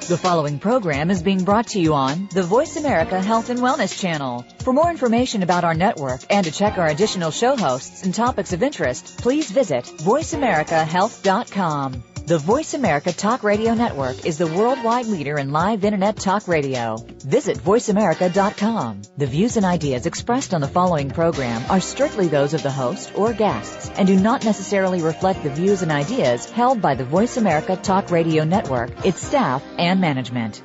The following program is being brought to you on the Voice America Health and Wellness Channel. For more information about our network and to check our additional show hosts and topics of interest, please visit voiceamericahealth.com. The Voice America Talk Radio Network is the worldwide leader in live Internet talk radio. Visit voiceamerica.com. The views and ideas expressed on the following program are strictly those of the host or guests and do not necessarily reflect the views and ideas held by the Voice America Talk Radio Network, its staff, and management.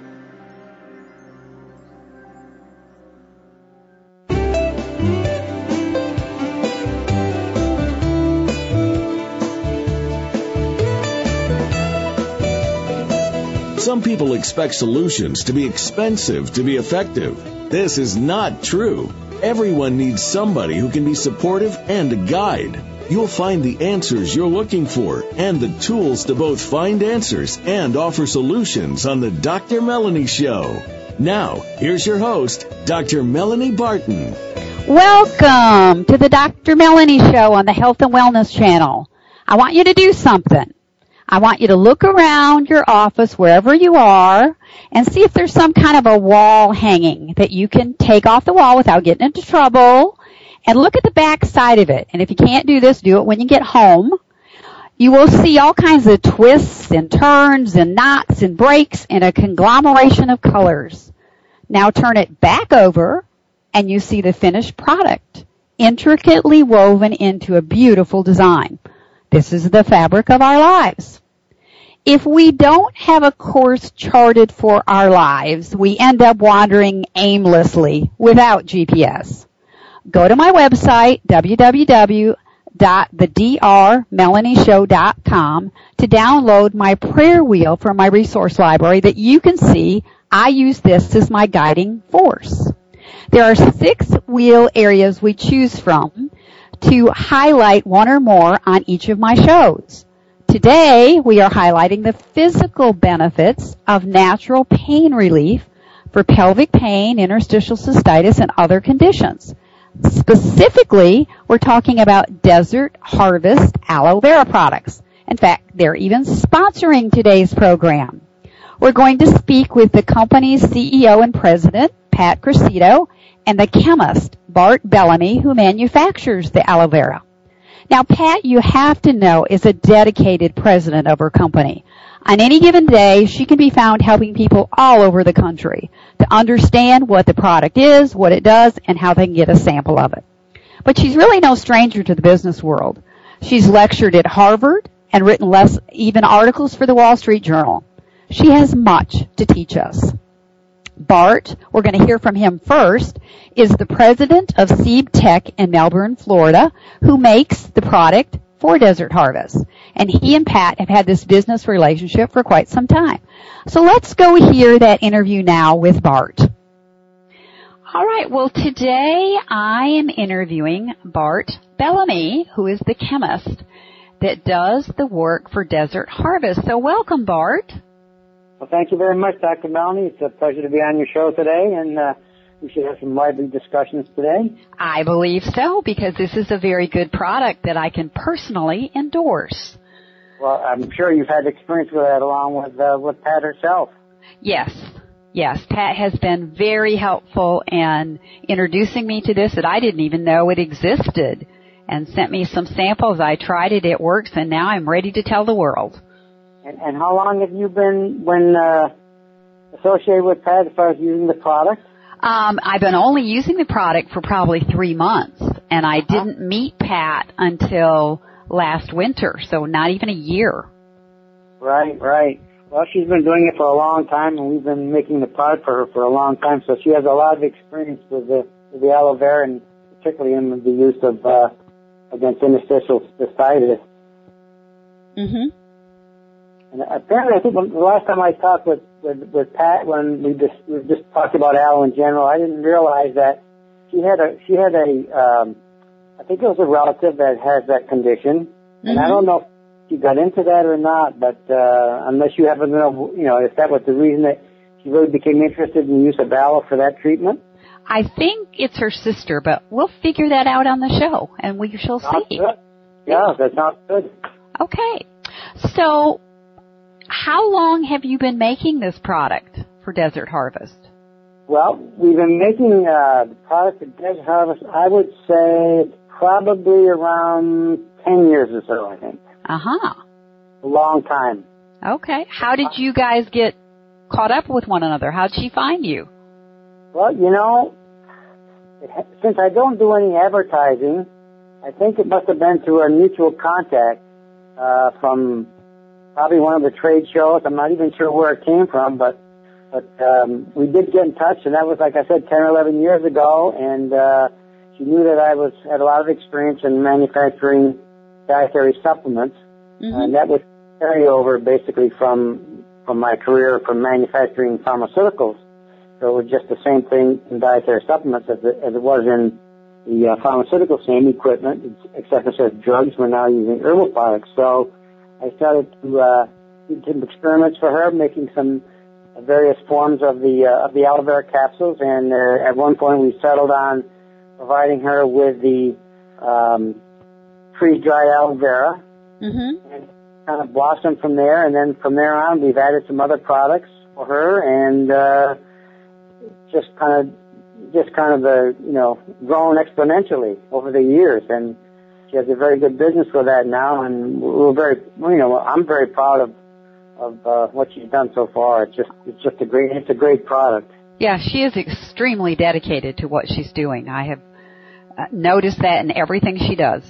Some people expect solutions to be expensive to be effective. This is not true. Everyone needs somebody who can be supportive and a guide. You'll find the answers you're looking for and the tools to both find answers and offer solutions on the Dr. Melanie Show. Now, here's your host, Dr. Melanie Barton. Welcome to the Dr. Melanie Show on the Health and Wellness Channel. I want you to do something. I want you to look around your office wherever you are and see if there's some kind of a wall hanging that you can take off the wall without getting into trouble, and look at the back side of it. And if you can't do this, do it when you get home. You will see all kinds of twists and turns and knots and breaks in a conglomeration of colors. Now turn it back over and you see the finished product, intricately woven into a beautiful design. This is the fabric of our lives. If we don't have a course charted for our lives, we end up wandering aimlessly without GPS. Go to my website, www.thedrmelanieshow.com, to download my prayer wheel from my resource library that you can see I use this as my guiding force. There are 6 wheel areas we choose from to highlight one or more on each of my shows. Today, we are highlighting the physical benefits of natural pain relief for pelvic pain, interstitial cystitis, and other conditions. Specifically, we're talking about Desert Harvest aloe vera products. In fact, they're even sponsoring today's program. We're going to speak with the company's CEO and president, Pat Cressito, and the chemist, Bart Bellamy, who manufactures the aloe vera. Now, Pat, you have to know, is a dedicated president of her company. On any given day, she can be found helping people all over the country to understand what the product is, what it does, and how they can get a sample of it. But she's really no stranger to the business world. She's lectured at Harvard and written even articles for the Wall Street Journal. She has much to teach us. Bart, we're going to hear from him first, is the president of Seed Tech in Melbourne, Florida, who makes the product for Desert Harvest. And he and Pat have had this business relationship for quite some time. So let's go hear that interview now with Bart. All right, well, today I am interviewing Bart Bellamy, who is the chemist that does the work for Desert Harvest. So welcome, Bart. Well, thank you very much, Dr. Melanie. It's a pleasure to be on your show today, and we should have some lively discussions today. I believe so, because this is a very good product that I can personally endorse. Well, I'm sure you've had experience with that along with Pat herself. Yes, Pat has been very helpful in introducing me to this that I didn't even know it existed, and sent me some samples. I tried it, it works, and now I'm ready to tell the world. And how long have you been associated with Pat as far as using the product? I've been only using the product for probably 3 months, and I didn't meet Pat until last winter, so not even a year. Right. Well, she's been doing it for a long time, and we've been making the product for her for a long time, so she has a lot of experience with the aloe vera, and particularly in the use of against interstitial cystitis. Mm-hmm. And apparently, I think the last time I talked with Pat, when we just talked about aloe in general, I didn't realize that she had a I think it was a relative that has that condition, and I don't know if she got into that or not, but unless you happen to know, if that was the reason that she really became interested in the use of aloe for that treatment. I think it's her sister, but we'll figure that out on the show, and we shall see. Good. Yeah, that sounds good. Okay. So, how long have you been making this product for Desert Harvest? Well, we've been making the product for Desert Harvest, I would say, probably around 10 years or so, I think. Uh-huh. A long time. Okay. How did you guys get caught up with one another? How'd she find you? Well, you know, since I don't do any advertising, I think it must have been through a mutual contact from probably one of the trade shows. I'm not even sure where it came from, but we did get in touch, and that was, like I said, 10 or 11 years ago, and she knew that I had a lot of experience in manufacturing dietary supplements, and that was carry over basically from my career from manufacturing pharmaceuticals. So it was just the same thing in dietary supplements as it was in the pharmaceutical, same equipment, except instead of drugs, we're now using herbal products. So I started to do some experiments for her, making some various forms of the aloe vera capsules, and at one point we settled on providing her with the freeze-dried aloe vera, and kind of blossomed from there. And then from there on, we've added some other products for her, and just kind of grown exponentially over the years. And she has a very good business for that now, and I'm very proud of what she's done so far. It's a great product. Yeah, she is extremely dedicated to what she's doing. I have noticed that in everything she does.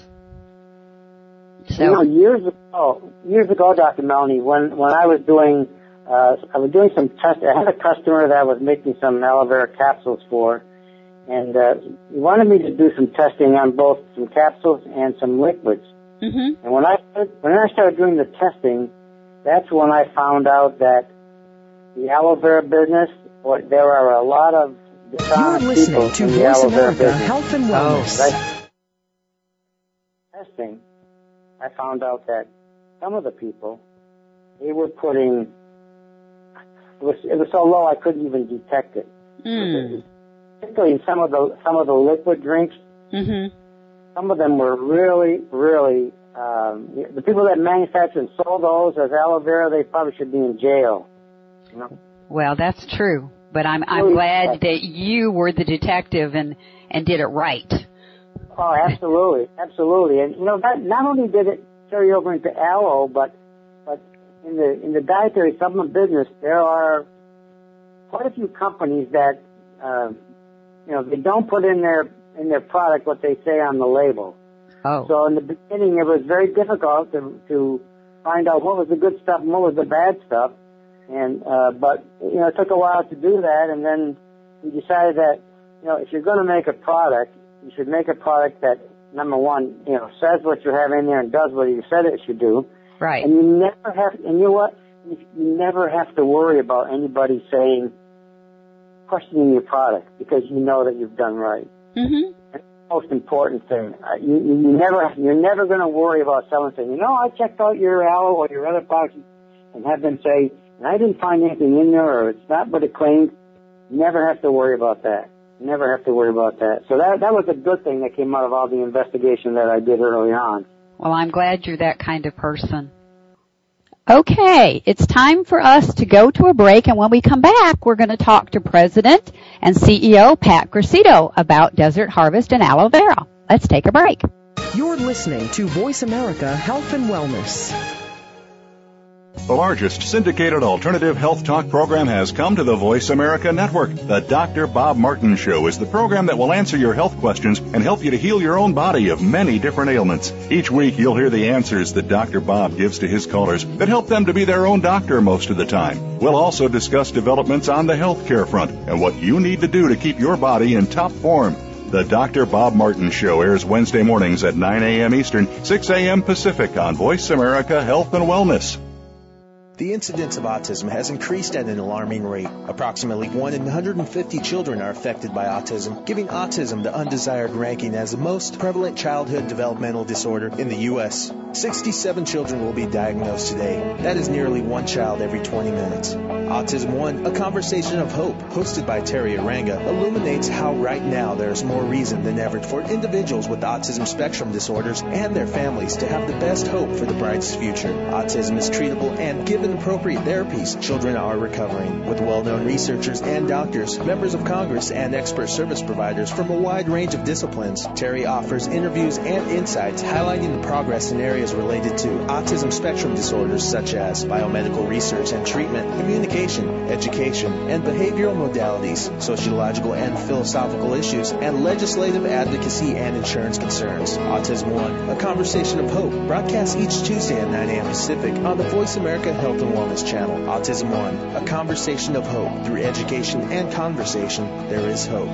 So years ago, Dr. Melanie, when I was doing some tests, I had a customer that I was making some aloe vera capsules for, and he wanted me to do some testing on both some capsules and some liquids. And when I started doing the testing, that's when I found out that the aloe vera business, there are a lot of dishonest people in the aloe vera business. Health and Wellness. Testing, I found out that some of the people, they were putting, it was so low I couldn't even detect it. Particularly in some of the liquid drinks, some of them were really, really, the people that manufactured and sold those as aloe vera, they probably should be in jail. You know? Well, that's true, but I'm glad that you were the detective and did it right. Oh, absolutely, absolutely. And that not only did it carry over into aloe, but in the dietary supplement business, there are quite a few companies that they don't put in their product what they say on the label. Oh. So in the beginning, it was very difficult to find out what was the good stuff and what was the bad stuff. And but it took a while to do that, and then we decided that if you're going to make a product, you should make a product that, number one, says what you have in there and does what you said it should do. Right. And you never have, and you know what? You never have to worry about anybody questioning your product, because you know that you've done right. That's the most important thing. You're never going to worry about someone saying, I checked out your aloe or your other products, and have them say, and I didn't find anything in there, or it's not what it claims. You never have to worry about that. Never have to worry about that. So that was a good thing that came out of all the investigation that I did early on. Well, I'm glad you're that kind of person. Okay, it's time for us to go to a break, and when we come back, we're going to talk to President and CEO Pat Gracito about Desert Harvest and aloe vera. Let's take a break. You're listening to Voice America Health and Wellness. The largest syndicated alternative health talk program has come to the Voice America Network. The Dr. Bob Martin Show is the program that will answer your health questions and help you to heal your own body of many different ailments. Each week, you'll hear the answers that Dr. Bob gives to his callers that help them to be their own doctor most of the time. We'll also discuss developments on the healthcare front and what you need to do to keep your body in top form. The Dr. Bob Martin Show airs Wednesday mornings at 9 a.m. Eastern, 6 a.m. Pacific on Voice America Health and Wellness. The incidence of autism has increased at an alarming rate. Approximately 1 in 150 children are affected by autism, giving autism the undesired ranking as the most prevalent childhood developmental disorder in the U.S. 67 children will be diagnosed today. That is nearly one child every 20 minutes. Autism One, a conversation of hope, hosted by Terry Aranga, illuminates how right now there is more reason than ever for individuals with autism spectrum disorders and their families to have the best hope for the brightest future. Autism is treatable and given and appropriate therapies, children are recovering. With well-known researchers and doctors, members of Congress, and expert service providers from a wide range of disciplines, Terry offers interviews and insights highlighting the progress in areas related to autism spectrum disorders such as biomedical research and treatment, communication, education, and behavioral modalities, sociological and philosophical issues, and legislative advocacy and insurance concerns. Autism One, a conversation of hope, broadcasts each Tuesday at 9 a.m. Pacific on the Voice America Health and Wellness Channel. Autism One, a conversation of hope. Through education and conversation, there is hope.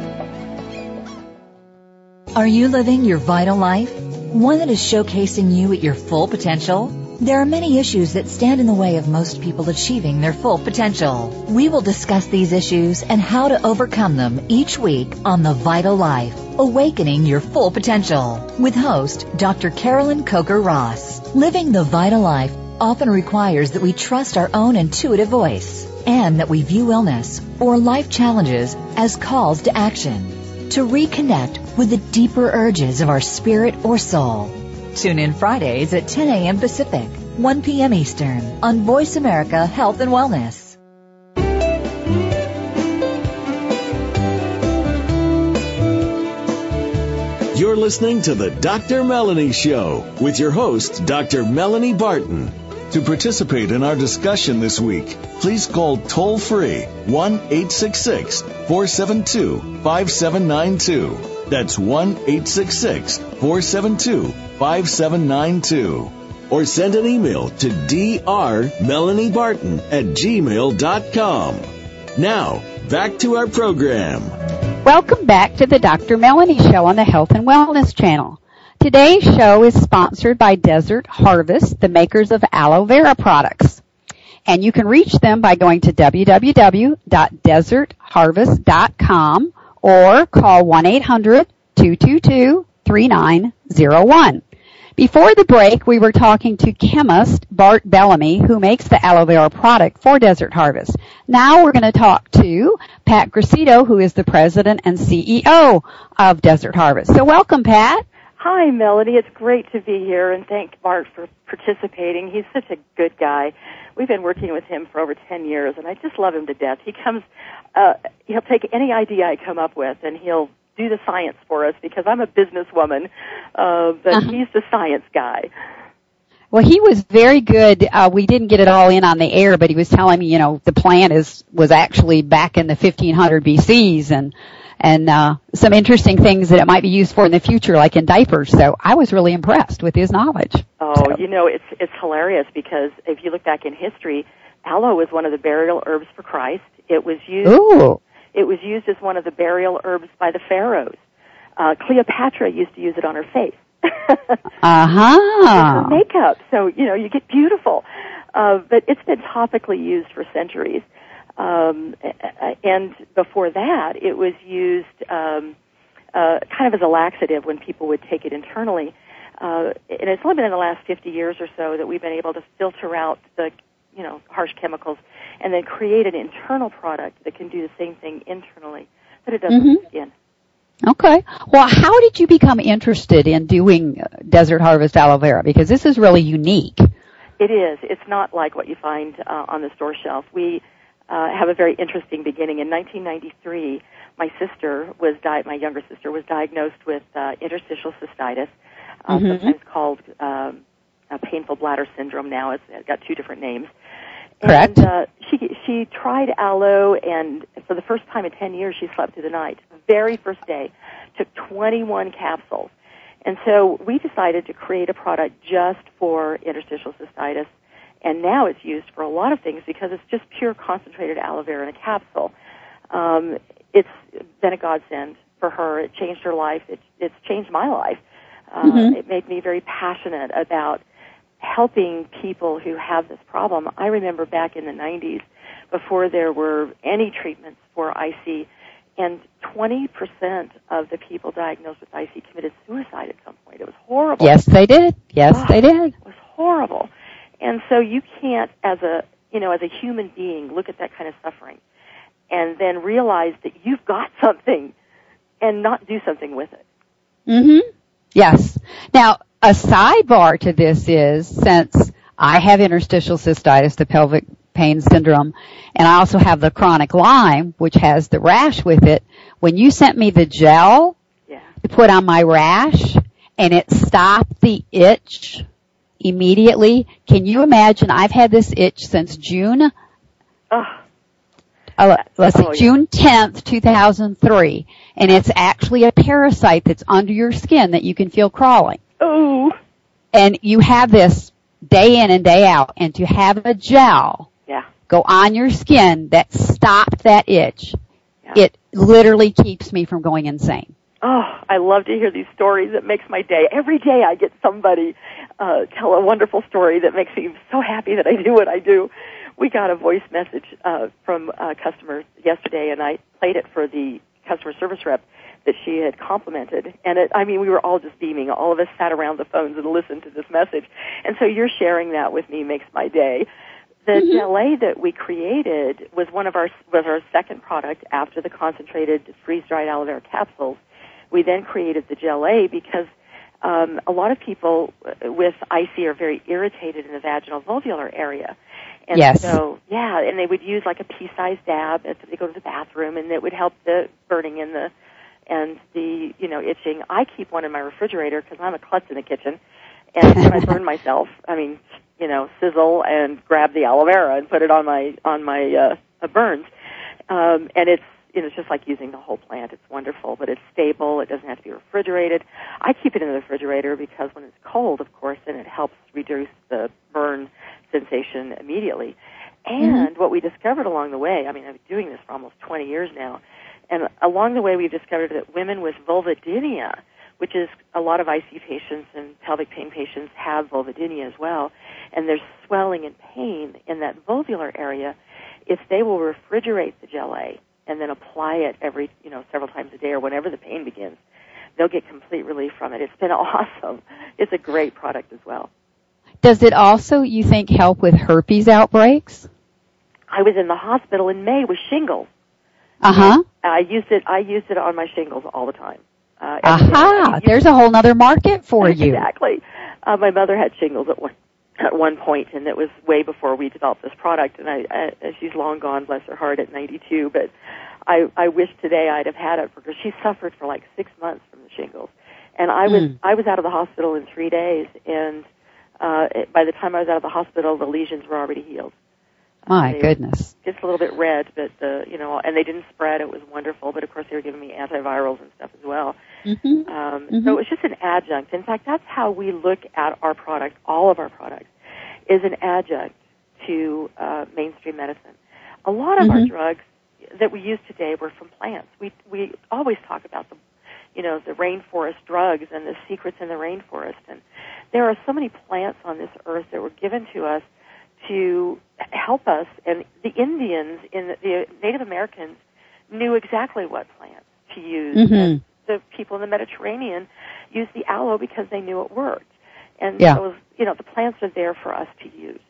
Are you living your vital life? One that is showcasing you at your full potential? There are many issues that stand in the way of most people achieving their full potential. We will discuss these issues and how to overcome them each week on The Vital Life, Awakening Your Full Potential, with host Dr. Carolyn Coker-Ross. Living the vital life often requires that we trust our own intuitive voice and that we view illness or life challenges as calls to action, to reconnect with the deeper urges of our spirit or soul. Tune in Fridays at 10 a.m. Pacific, 1 p.m. Eastern on Voice America Health and Wellness. You're listening to the Dr. Melanie Show with your host, Dr. Melanie Barton. To participate in our discussion this week, please call toll-free 1-866-472-5792. That's 1-866-472-5792. Or send an email to drmelaniebarton@gmail.com. Now, back to our program. Welcome back to the Dr. Melanie Show on the Health and Wellness Channel. Today's show is sponsored by Desert Harvest, the makers of aloe vera products. And you can reach them by going to www.desertharvest.com or call 1-800-222-3901. Before the break, we were talking to chemist Bart Bellamy, who makes the aloe vera product for Desert Harvest. Now we're going to talk to Pat Gracito, who is the president and CEO of Desert Harvest. So welcome, Pat. Hi, Melanie. It's great to be here, and thank Bart for participating. He's such a good guy. We've been working with him for over 10 years, and I just love him to death. He'll take any idea I come up with, and he'll do the science for us because I'm a businesswoman, but he's the science guy. Well, he was very good. We didn't get it all in on the air, but he was telling me, the plant was actually back in the 1500 BCs and some interesting things that it might be used for in the future, like in diapers. So I was really impressed with his knowledge. Oh, it's hilarious because if you look back in history, aloe was one of the burial herbs for Christ. It was used. Ooh. It was used as one of the burial herbs by the pharaohs. Cleopatra used to use it on her face. Uh-huh. For makeup, so, you get beautiful. But it's been topically used for centuries. And before that, it was used kind of as a laxative when people would take it internally. And it's only been in the last 50 years or so that we've been able to filter out the harsh chemicals and then create an internal product that can do the same thing internally that it does with the skin. Okay. Well, how did you become interested in doing Desert Harvest aloe vera? Because this is really unique. It is. It's not like what you find on the store shelf. We have a very interesting beginning. In 1993, my younger sister was diagnosed with interstitial cystitis, sometimes called painful bladder syndrome now. It's got two different names. Correct. And she tried aloe, and for the first time in 10 years, she slept through the night. Very first day, took 21 capsules. And so we decided to create a product just for interstitial cystitis, and now it's used for a lot of things because it's just pure concentrated aloe vera in a capsule. It's been a godsend for her. It changed her life. It's changed my life. It made me very passionate about helping people who have this problem. I remember back in the 90s, before there were any treatments for IC, and 20% of the people diagnosed with IC committed suicide at some point. It was horrible. Yes, they did. They did. It was horrible. And so you can't, as a human being, look at that kind of suffering and then realize that you've got something and not do something with it. Yes. Now, a sidebar to this is, since I have interstitial cystitis, the pelvic pain syndrome, and I also have the chronic Lyme, which has the rash with it. When you sent me the gel to put on my rash, and it stopped the itch immediately, can you imagine? I've had this itch since June. June 10th, 2003, and it's actually a parasite that's under your skin that you can feel crawling. Oh. And you have this day in and day out, and to have a gel go on your skin that stopped that itch, it literally keeps me from going insane. Oh, I love to hear these stories. It makes my day. Every day I get somebody tell a wonderful story that makes me so happy that I do what I do. We got a voice message from a customer yesterday, and I played it for the customer service rep that she had complimented. And we were all just beaming. All of us sat around the phones and listened to this message. And so you're sharing that with me makes my day. The gelée that we created was our second product after the concentrated freeze-dried aloe vera capsules. We then created the gelée because a lot of people with IC are very irritated in the vaginal vulvular area. And so, and they would use like a pea-sized dab as they go to the bathroom, and it would help the burning and the itching. I keep one in my refrigerator because I'm a klutz in the kitchen, and when I burn myself, sizzle and grab the aloe vera and put it on my burns, and it's just like using the whole plant. It's wonderful, but it's stable. It doesn't have to be refrigerated. I keep it in the refrigerator because when it's cold, of course, then it helps reduce the burn sensation immediately. And what we discovered along the way, I've been doing this for almost 20 years now, and along the way we've discovered that women with vulvodynia, which is a lot of IC patients and pelvic pain patients have vulvodynia as well, and there's swelling and pain in that vulvular area, if they will refrigerate the gelée and then apply it every, several times a day or whenever the pain begins, they'll get complete relief from it. It's been awesome. It's a great product as well. Does it also, you think, help with herpes outbreaks? I was in the hospital in May with shingles. I used it on my shingles all the time. There's a whole other market for you. Exactly. My mother had shingles at one point, and it was way before we developed this product, and she's long gone, bless her heart, at 92, but I wish today I'd have had it for her. She suffered for like 6 months from the shingles, and I was out of the hospital in 3 days, and by the time I was out of the hospital, the lesions were already healed. My goodness. Just a little bit red, but, and they didn't spread. It was wonderful, but of course they were giving me antivirals and stuff as well. So it was just an adjunct. In fact, that's how we look at our product, all of our products, is an adjunct to mainstream medicine. A lot of our drugs that we use today were from plants. We always talk about the rainforest drugs and the secrets in the rainforest. And there are so many plants on this earth that were given to us to help us, and the Indians the Native Americans knew exactly what plants to use. And the people in the Mediterranean used the aloe because they knew it worked. And so, the plants are there for us to use.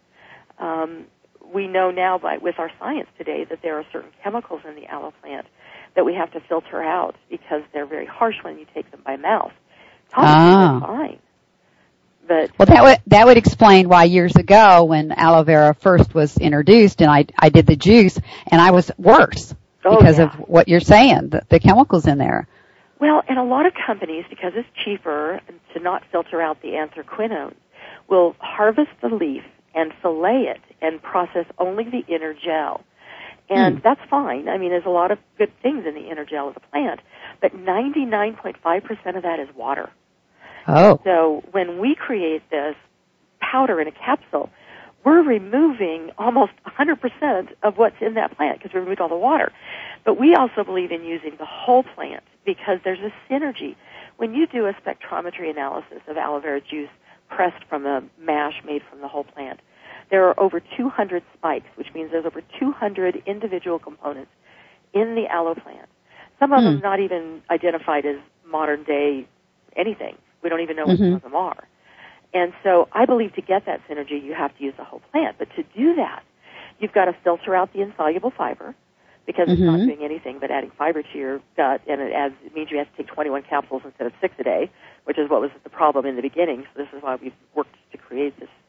We know now with our science today that there are certain chemicals in the aloe plant that we have to filter out because they're very harsh when you take them by mouth. Topically, they're fine. But that would explain why years ago when aloe vera first was introduced and I did the juice and I was worse because of what you're saying, the chemicals in there. Well, and a lot of companies, because it's cheaper to not filter out the anthraquinones, will harvest the leaf and fillet it and process only the inner gel. And that's fine. There's a lot of good things in the inner gel of the plant, but 99.5% of that is water. Oh. So when we create this powder in a capsule, we're removing almost 100% of what's in that plant because we removed all the water. But we also believe in using the whole plant because there's a synergy. When you do a spectrometry analysis of aloe vera juice pressed from a mash made from the whole plant, there are over 200 spikes, which means there's over 200 individual components in the aloe plant. Some of them not even identified as modern day anything. We don't even know what some of them are. And so I believe to get that synergy, you have to use the whole plant. But to do that, you've got to filter out the insoluble fiber because it's not doing anything but adding fiber to your gut, and it means you have to take 21 capsules instead of 6 a day, which is what was the problem in the beginning. So this is why we've worked to create this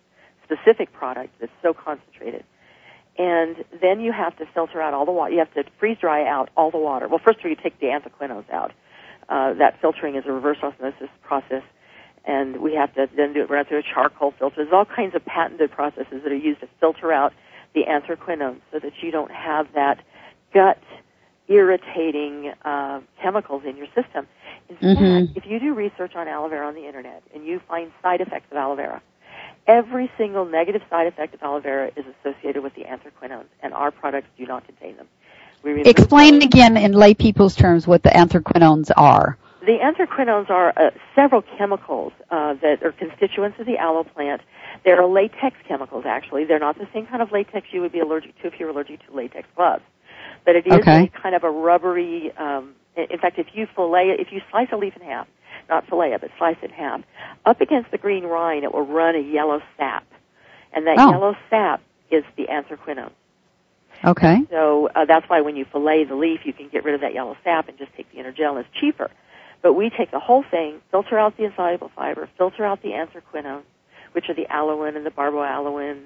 specific product that's so concentrated. And then you have to filter out all the water. You have to freeze dry out all the water. Well, first of all, you take the anthraquinones out. That filtering is a reverse osmosis process, and we have to then run through a charcoal filter. There's all kinds of patented processes that are used to filter out the anthraquinones so that you don't have that gut irritating chemicals in your system. In fact, if you do research on aloe vera on the internet and you find side effects of aloe vera, every single negative side effect of aloe vera is associated with the anthraquinones, and our products do not contain them. Explain again in lay people's terms what the anthraquinones are. The anthraquinones are several chemicals that are constituents of the aloe plant. They're latex chemicals, actually. They're not the same kind of latex you would be allergic to if you're allergic to latex gloves. But it is a kind of a rubbery, in fact, if you slice a leaf in half, not fillet it, but slice it in half, up against the green rind, it will run a yellow sap. And that yellow sap is the anthraquinone. Okay. So that's why when you fillet the leaf, you can get rid of that yellow sap and just take the inner gel, and it's cheaper. But we take the whole thing, filter out the insoluble fiber, filter out the anthraquinone, which are the aloin and the barboaloin,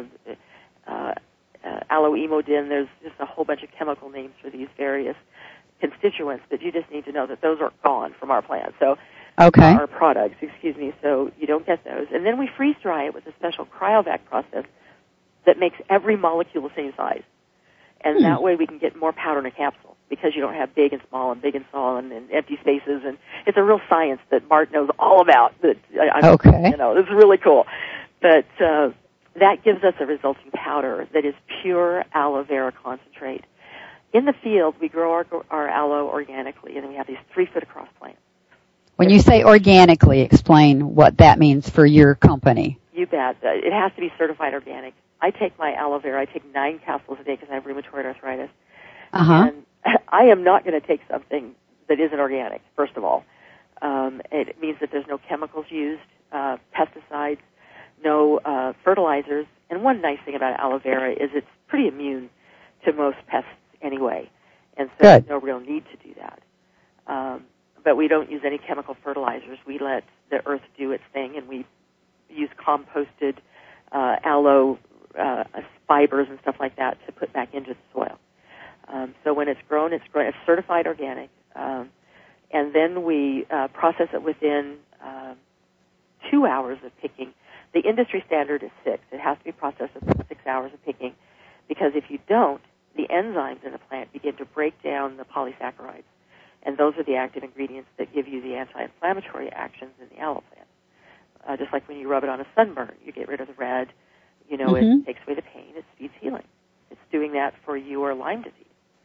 aloemodin. There's just a whole bunch of chemical names for these various constituents, but you just need to know that those are gone from our plant. So our products, so you don't get those. And then we freeze dry it with a special cryovac process that makes every molecule the same size. And that way we can get more powder in a capsule because you don't have big and small and empty spaces. And it's a real science that Bart knows all about. This is really cool. But that gives us a resulting powder that is pure aloe vera concentrate. In the field, we grow our aloe organically, and then we have these 3-foot across plants. When you say organically, explain what that means for your company. You bet. It has to be certified organic. I take my aloe vera. I take 9 capsules a day because I have rheumatoid arthritis. And I am not going to take something that isn't organic, first of all. It means that there's no chemicals used, pesticides, no fertilizers. And one nice thing about aloe vera is it's pretty immune to most pests anyway. And so there's no real need to do that. But we don't use any chemical fertilizers. We let the earth do its thing, and we use composted aloe fibers and stuff like that to put back into the soil. So when it's grown, it's certified organic. And then we process it within 2 hours of picking. The industry standard is 6. It has to be processed within 6 hours of picking, because if you don't, the enzymes in the plant begin to break down the polysaccharides. And those are the active ingredients that give you the anti-inflammatory actions in the aloe plant. Just like when you rub it on a sunburn, you get rid of the red. It takes away the pain. It speeds healing. It's doing that for your Lyme disease.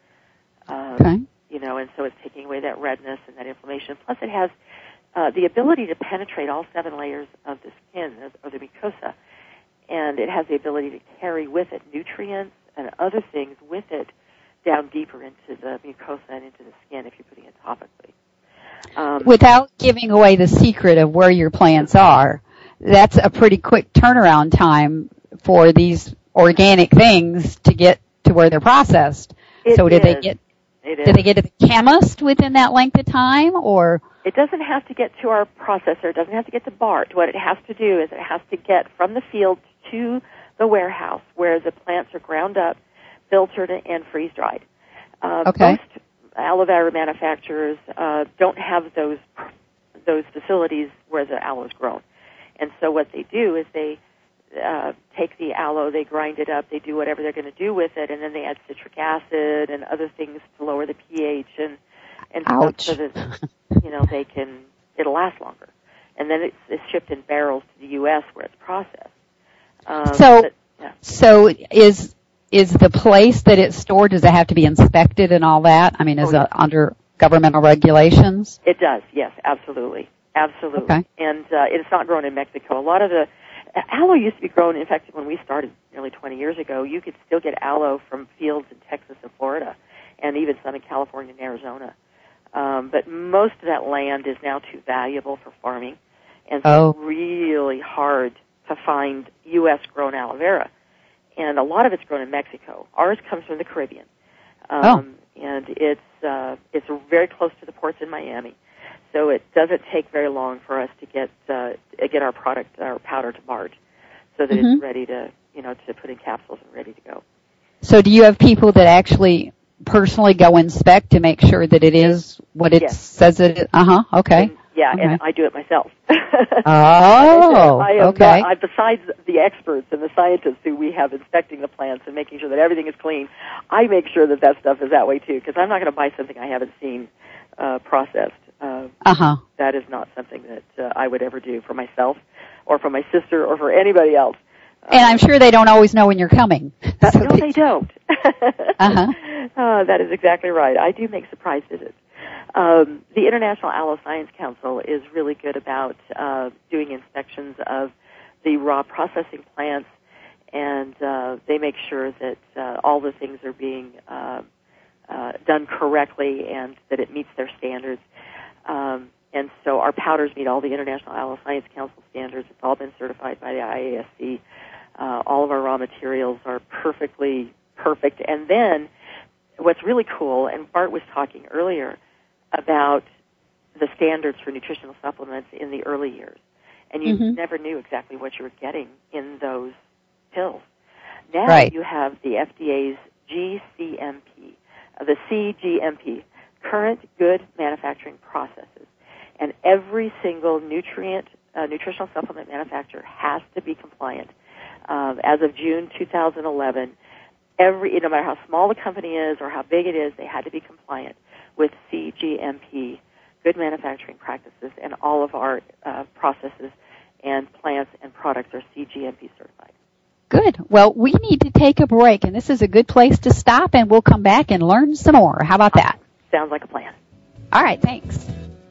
And so it's taking away that redness and that inflammation. Plus, it has the ability to penetrate all 7 layers of the skin, of the mucosa, and it has the ability to carry with it nutrients and other things with it down deeper into the mucosa and into the skin if you're putting it topically. Without giving away the secret of where your plants are, that's a pretty quick turnaround time for these organic things to get to where they're processed. Did they get to the chemist within that length of time, or? It doesn't have to get to our processor. It doesn't have to get to BART. What it has to do is it has to get from the field to the warehouse where the plants are ground up, filtered, and freeze-dried. Most aloe vera manufacturers don't have those facilities where the aloe is grown. And so what they do is they take the aloe, they grind it up, they do whatever they're going to do with it, and then they add citric acid and other things to lower the pH and stuff so that it'll last longer. And then it's shipped in barrels to the U.S. where it's processed. So is the place that it's stored, does it have to be inspected and all that? I mean, is it under governmental regulations? It does, yes, absolutely. Absolutely. Okay. And it's not grown in Mexico. A lot of the aloe used to be grown, in fact, when we started nearly 20 years ago, you could still get aloe from fields in Texas and Florida, and even some in California and Arizona. But most of that land is now too valuable for farming, and so it's really hard to find U.S.-grown aloe vera. And a lot of it's grown in Mexico. Ours comes from the Caribbean. And it's very close to the ports in Miami. So it doesn't take very long for us to get our product, our powder, to BART. so that it's ready to, to put in capsules and ready to go. So do you have people that actually personally go inspect to make sure that it is what it says it is? Okay. And I do it myself. Okay. Besides the experts and the scientists who we have inspecting the plants and making sure that everything is clean, I make sure that stuff is that way too, because I'm not going to buy something I haven't seen processed. That is not something that I would ever do for myself or for my sister or for anybody else. And I'm sure they don't always know when you're coming. No, they don't. That is exactly right. I do make surprise visits. The International Aloe Science Council is really good about doing inspections of the raw processing plants, and they make sure that all the things are being done correctly and that it meets their standards. And so our powders meet all the International Aloe Science Council standards. It's all been certified by the IASC. All of our raw materials are perfectly perfect. And then what's really cool, and Bart was talking earlier about the standards for nutritional supplements in the early years. And you never knew exactly what you were getting in those pills. Now you have the FDA's GCMP, the CGMP, Current Good Manufacturing Processes. And every single nutritional supplement manufacturer has to be compliant. As of June 2011, no matter how small the company is or how big it is, they had to be compliant with CGMP, Good Manufacturing Practices, and all of our processes and plants and products are CGMP certified. Good. Well, we need to take a break, and this is a good place to stop, and we'll come back and learn some more. How about that? Sounds like a plan. All right, thanks.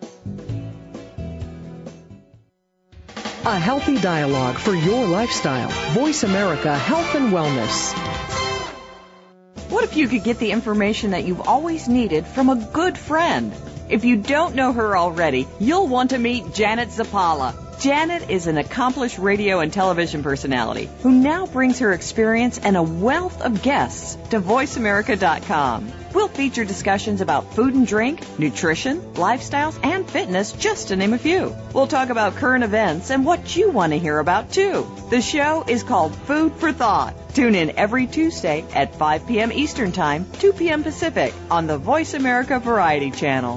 A healthy dialogue for your lifestyle. Voice America Health and Wellness. What if you could get the information that you've always needed from a good friend? If you don't know her already, you'll want to meet Janet Zappala. Janet is an accomplished radio and television personality who now brings her experience and a wealth of guests to VoiceAmerica.com. We'll feature discussions about food and drink, nutrition, lifestyles, and fitness, just to name a few. We'll talk about current events and what you want to hear about, too. The show is called Food for Thought. Tune in every Tuesday at 5 p.m. Eastern Time, 2 p.m. Pacific on the Voice America Variety Channel.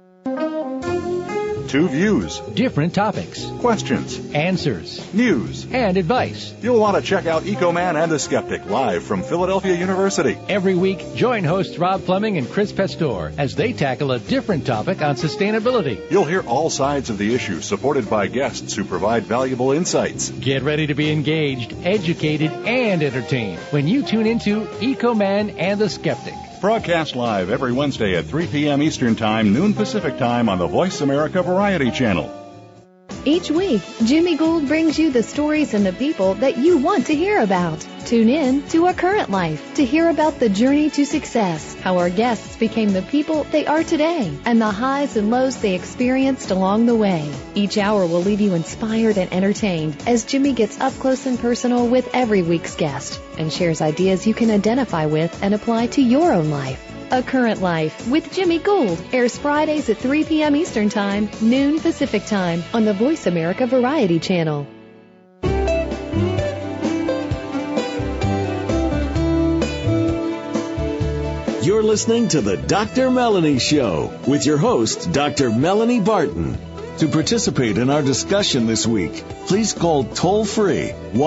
Two views. Different topics. Questions. Answers. News. And advice. You'll want to check out EcoMan and the Skeptic live from Philadelphia University. Every week, join hosts Rob Fleming and Chris Pastor as they tackle a different topic on sustainability. You'll hear all sides of the issue, supported by guests who provide valuable insights. Get ready to be engaged, educated, and entertained when you tune into EcoMan and the Skeptic. Broadcast live every Wednesday at 3 p.m. Eastern Time, noon Pacific Time on the Voice America Variety Channel. Each week, Jimmy Gould brings you the stories and the people that you want to hear about. Tune in to A Current Life to hear about the journey to success, how our guests became the people they are today, and the highs and lows they experienced along the way. Each hour will leave you inspired and entertained as Jimmy gets up close and personal with every week's guest and shares ideas you can identify with and apply to your own life. A Current Life with Jimmy Gould airs Fridays at 3 p.m. Eastern Time, noon Pacific Time on the Voice America Variety Channel. You're listening to the Dr. Melanie Show with your host, Dr. Melanie Barton. To participate in our discussion this week, please call toll-free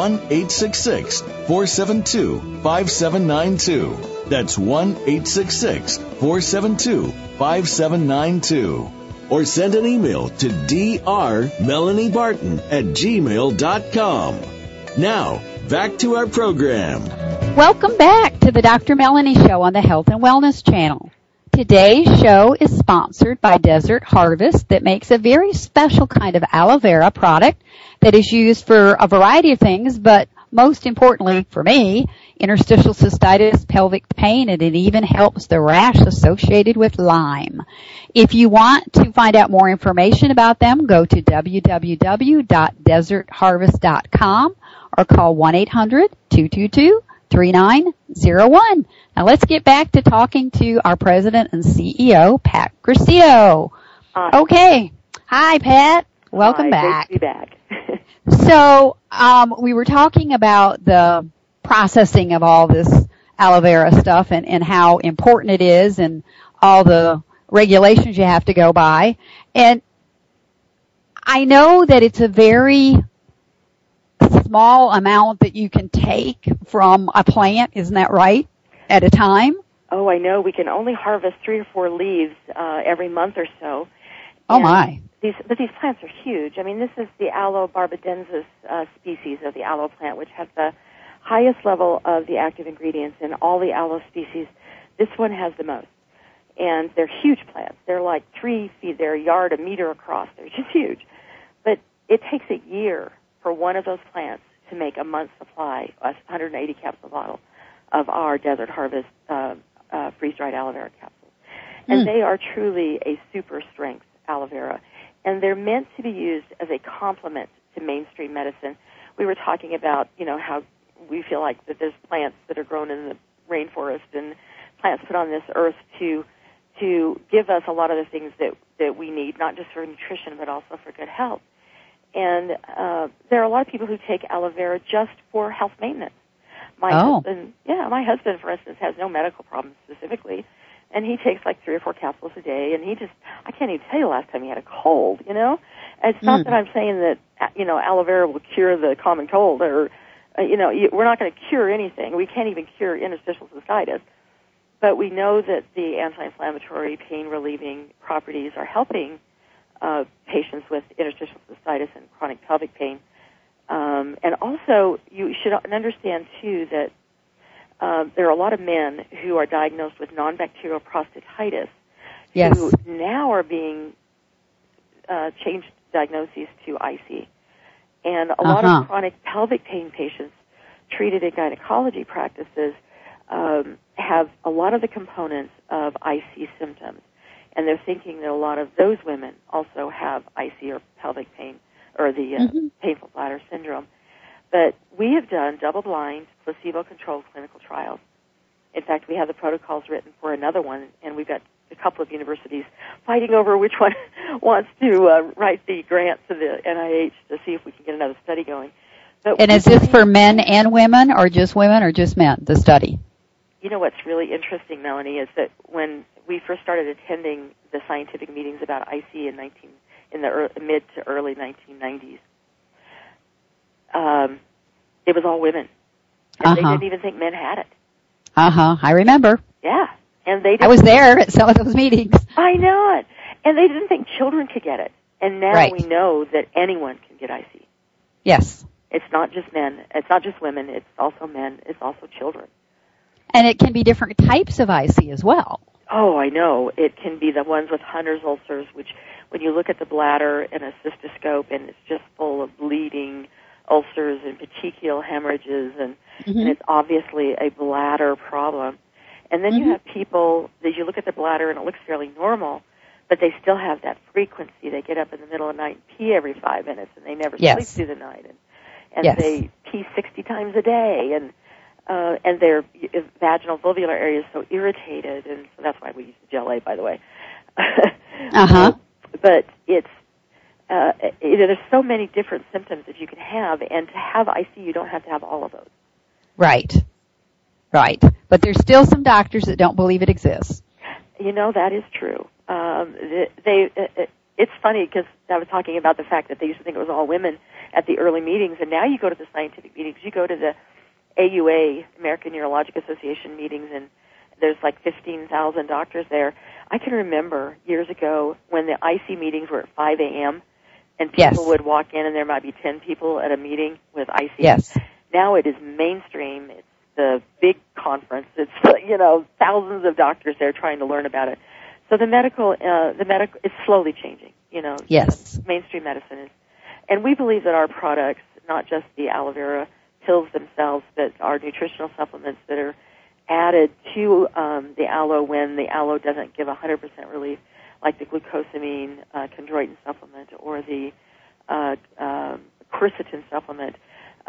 1-866-472-5792. That's 1-866-472-5792. Or send an email to drmelaniebarton@gmail.com. Now, back to our program. Welcome back to the Dr. Melanie Show on the Health and Wellness Channel. Today's show is sponsored by Desert Harvest that makes a very special kind of aloe vera product that is used for a variety of things, but most importantly for me, interstitial cystitis, pelvic pain, and it even helps the rash associated with Lyme. If you want to find out more information about them, go to www.desertharvest.com or call 1-800-222-3901. Now let's get back to talking to our president and CEO, Pat Gracio. Okay. Hi, Pat. Welcome back. Great to be back. So, we were talking about the processing of all this aloe vera stuff and how important it is and all the regulations you have to go by. And I know that it's a very small amount that you can take from a plant, isn't that right, at a time? Oh, I know. We can only harvest 3 or 4 leaves every month or so. Oh, my. But these plants are huge. I mean, this is the Aloe barbadensis species of the aloe plant, which has the highest level of the active ingredients in all the aloe species. This one has the most. And they're huge plants. They're like 3 feet. They're a yard, a meter across. They're just huge. But it takes a year for one of those plants to make a month's supply, a 180 capsule bottle of our Desert Harvest freeze-dried aloe vera capsules. And they are truly a super strength aloe vera. And they're meant to be used as a complement to mainstream medicine. We were talking about, how we feel like that there's plants that are grown in the rainforest and plants put on this earth to give us a lot of the things that we need, not just for nutrition, but also for good health. And there are a lot of people who take aloe vera just for health maintenance. My husband, for instance, has no medical problems specifically, and he takes like 3 or 4 capsules a day, and I can't even tell you the last time he had a cold, It's not that I'm saying that, aloe vera will cure the common cold or, we're not going to cure anything. We can't even cure interstitial cystitis. But we know that the anti-inflammatory, pain-relieving properties are helping patients with interstitial cystitis and chronic pelvic pain. And also, you should understand, too, that there are a lot of men who are diagnosed with non-bacterial prostatitis who now are being changed diagnoses to IC. And a lot of chronic pelvic pain patients treated in gynecology practices have a lot of the components of IC symptoms. And they're thinking that a lot of those women also have IC or pelvic pain or the painful bladder syndrome. But we have done double-blind, placebo-controlled clinical trials. In fact, we have the protocols written for another one, and we've got a couple of universities fighting over which one wants to write the grant to the NIH to see if we can get another study going. But and is this for men and women or just men, the study? You know what's really interesting, Melanie, is that when we first started attending the scientific meetings about IC in the mid to early 1990s, it was all women. And they didn't even think men had it. I remember. Yeah. And I was there at some of those meetings. I know it. And they didn't think children could get it. And now we know that anyone can get IC. Yes. It's not just men. It's not just women. It's also men. It's also children. And it can be different types of IC as well. Oh, I know. It can be the ones with Hunter's ulcers, which when you look at the bladder in a cystoscope and it's just full of bleeding ulcers and petechial hemorrhages, and it's obviously a bladder problem. And then you have people that you look at the bladder and it looks fairly normal, but they still have that frequency. They get up in the middle of the night and pee every 5 minutes, and they never sleep through the night. And they pee 60 times a day, and their vaginal vulvular area is so irritated, and so that's why we use the Gel-A, by the way. But it's there's so many different symptoms that you can have, and to have IC, you don't have to have all of those. Right. But there's still some doctors that don't believe it exists. That is true. It's funny because I was talking about the fact that they used to think it was all women at the early meetings, and now you go to the scientific meetings, you go to the AUA, American Urologic Association meetings, and there's like 15,000 doctors there. I can remember years ago when the IC meetings were at 5 a.m., and people would walk in and there might be 10 people at a meeting with IC. Yes. Now it is mainstream. It's the big conference. It's, thousands of doctors there trying to learn about it. So the medical is slowly changing, Yes. Mainstream medicine is. And we believe that our products, not just the aloe vera pills themselves, but our nutritional supplements that are added to the aloe when the aloe doesn't give 100% relief, like the glucosamine chondroitin supplement or the quercetin supplement.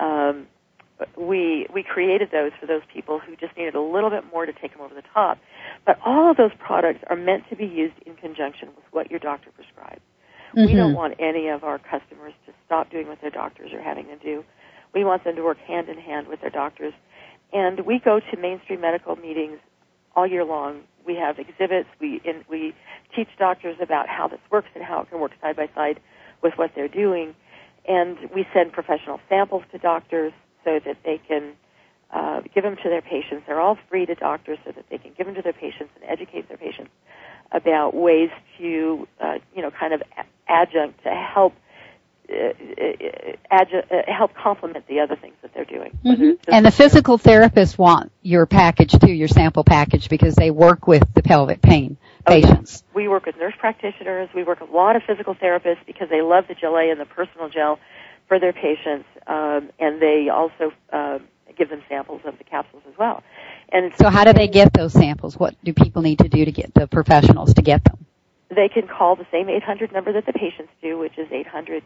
We created those for those people who just needed a little bit more to take them over the top. But all of those products are meant to be used in conjunction with what your doctor prescribes. We don't want any of our customers to stop doing what their doctors are having them do. We want them to work hand in hand with their doctors. And we go to mainstream medical meetings all year long. We have exhibits. We teach doctors about how this works and how it can work side by side with what they're doing. And we send professional samples to doctors so that they can give them to their patients. They're all free to doctors so that they can give them to their patients and educate their patients about ways to, kind of adjunct to help help complement the other things that they're doing. And the physical therapists want your package too, your sample package, because they work with the pelvic pain patients. We work with nurse practitioners. We work with a lot of physical therapists because they love the Gelée and the personal gel for their patients, and they also give them samples of the capsules as well. And so how do they get those samples? What do people need to do to get the professionals to get them? They can call the same 800 number that the patients do, which is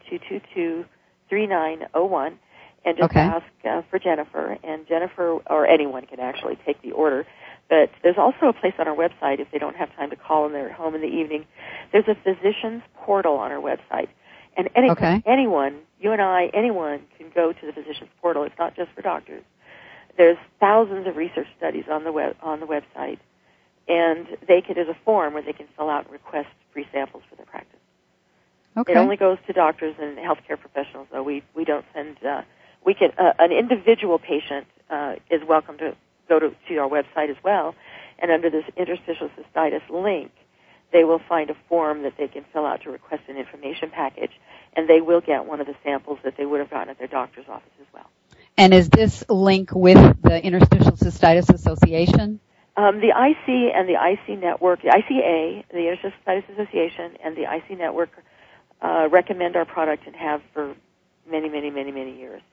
800-222-3901, and just ask for Jennifer. And Jennifer, or anyone, can actually take the order. But there's also a place on our website, if they don't have time to call and they're at home in the evening, there's a physician's portal on our website. And anyone, you and I, anyone can go to the physician's portal. It's not just for doctors. There's thousands of research studies on the website. And there's a form where they can fill out and request free samples for their practice. It only goes to doctors and healthcare professionals, though. We don't send. An individual patient is welcome to go to our website as well, and under this interstitial cystitis link, they will find a form that they can fill out to request an information package, and they will get one of the samples that they would have gotten at their doctor's office as well. And is this link with the Interstitial Cystitis Association? The IC and the IC Network, the ICA, the Interstitial Cystitis Association, and the IC Network recommend our product and have for many, many, many, many years.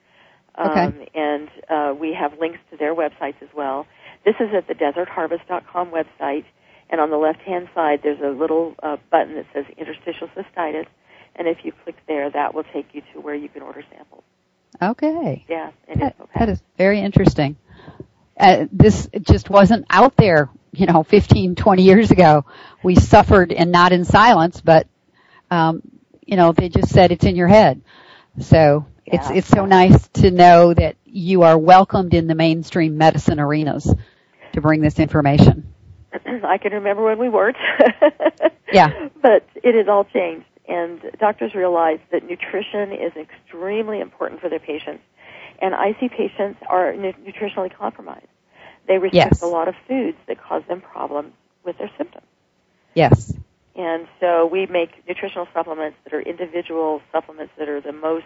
And we have links to their websites as well. This is at the desertharvest.com website, and on the left-hand side there's a little button that says Interstitial Cystitis, and if you click there, that will take you to where you can order samples. Okay. Yeah. That is very interesting. This just wasn't out there, 15, 20 years ago. We suffered, and not in silence, but, they just said it's in your head. So it's so nice to know that you are welcomed in the mainstream medicine arenas to bring this information. I can remember when we weren't. Yeah. But it has all changed, and doctors realize that nutrition is extremely important for their patients. And IC patients are nutritionally compromised. They restrict a lot of foods that cause them problems with their symptoms. Yes. And so we make nutritional supplements that are individual supplements that are the most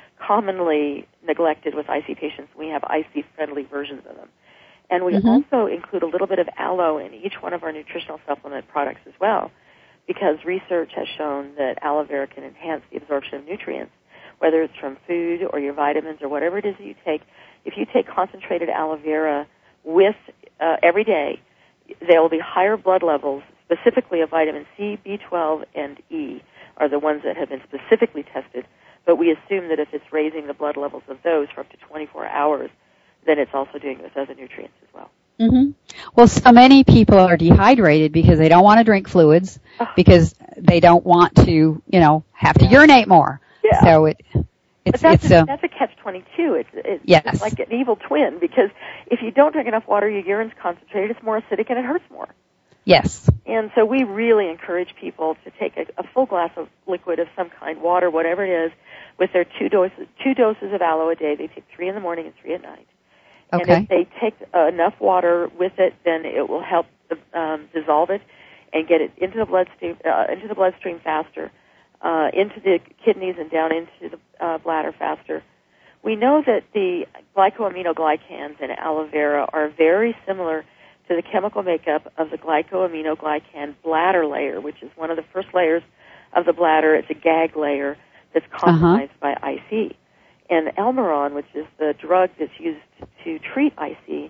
commonly neglected with IC patients. We have IC-friendly versions of them. And we also include a little bit of aloe in each one of our nutritional supplement products as well, because research has shown that aloe vera can enhance the absorption of nutrients, whether it's from food or your vitamins or whatever it is that you take. If you take concentrated aloe vera with every day, there will be higher blood levels, specifically of vitamin C, B12, and E are the ones that have been specifically tested. But we assume that if it's raising the blood levels of those for up to 24 hours, then it's also doing it with other nutrients as well. Well, so many people are dehydrated because they don't want to drink fluids, because they don't want to, have to urinate more. Yeah. So that's a catch-22. It's like an evil twin, because if you don't drink enough water, your urine's concentrated, it's more acidic, and it hurts more. Yes. And so we really encourage people to take a full glass of liquid of some kind, water, whatever it is, with their two doses of aloe a day. They take 3 in the morning and 3 at night. Okay. And if they take enough water with it, then it will help dissolve it and get it into the bloodstream faster, into the kidneys and down into the bladder faster. We know that the glycoaminoglycans in aloe vera are very similar to the chemical makeup of the glycoaminoglycan bladder layer, which is one of the first layers of the bladder. It's a gag layer that's compromised by IC. And Elmeron, which is the drug that's used to treat IC,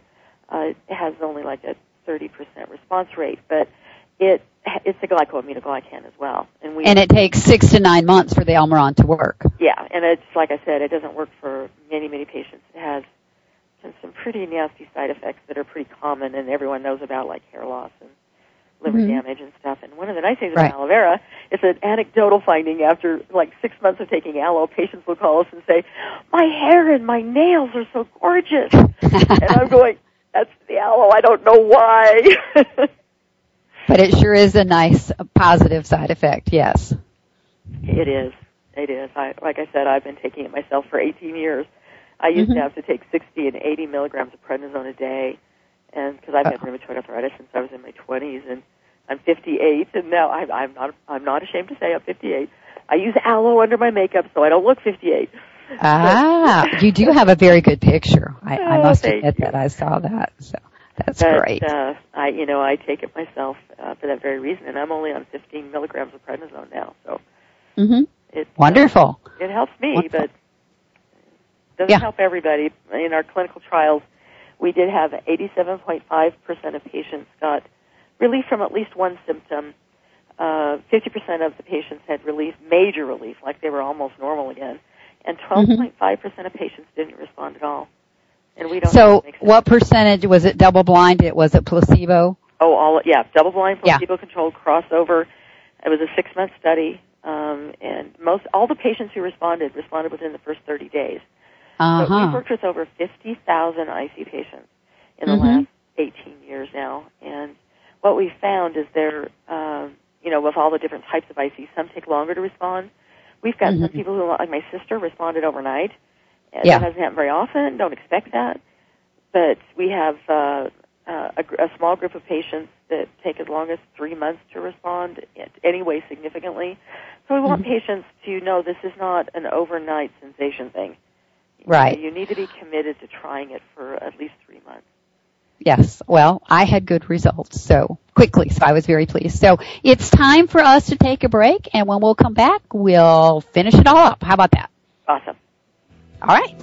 has only like a 30% response rate, but it's a glycoaminoglycan as well. And it takes 6 to 9 months for the Elmeron to work. Yeah, and it's, like I said, it doesn't work for many, many patients. It has some pretty nasty side effects that are pretty common and everyone knows about, like hair loss and liver damage and stuff. And one of the nice things about aloe vera is an anecdotal finding. After like 6 months of taking aloe, patients will call us and say, "My hair and my nails are so gorgeous." And I'm going, "That's the aloe. I don't know why." But it sure is a nice positive side effect, yes. It is. It is. Like I said, I've been taking it myself for 18 years. I used to have to take 60 and 80 milligrams of prednisone a day, and because I've had rheumatoid arthritis since I was in my 20s, and I'm 58, and now I'm not ashamed to say I'm 58. I use aloe under my makeup so I don't look 58. You do have a very good picture. I must admit that I saw that. So that's great. I take it myself for that very reason, and I'm only on 15 milligrams of prednisone now. So it's wonderful. It helps me, but it doesn't help everybody. In our clinical trials, we did have 87.5% of patients got relief from at least one symptom. 50% of the patients had relief, major relief, like they were almost normal again, and 12.5% of patients didn't respond at all. And we don't. So, what percentage was it? Double blinded? Was it placebo? Oh, double blind, placebo controlled crossover. It was a 6-month study, and all the patients who responded within the first 30 days. So we've worked with over 50,000 IC patients in the last 18 years now, and what we found is with all the different types of IC, some take longer to respond. We've got some people who, like my sister, responded overnight. That doesn't happen very often. Don't expect that. But we have a small group of patients that take as long as 3 months to respond anyway significantly. So we want patients to know this is not an overnight sensation thing. Right. You need to be committed to trying it for at least 3 months. Yes. Well, I had good results so I was very pleased. So it's time for us to take a break, and when we'll come back, we'll finish it all up. How about that? Awesome. All right.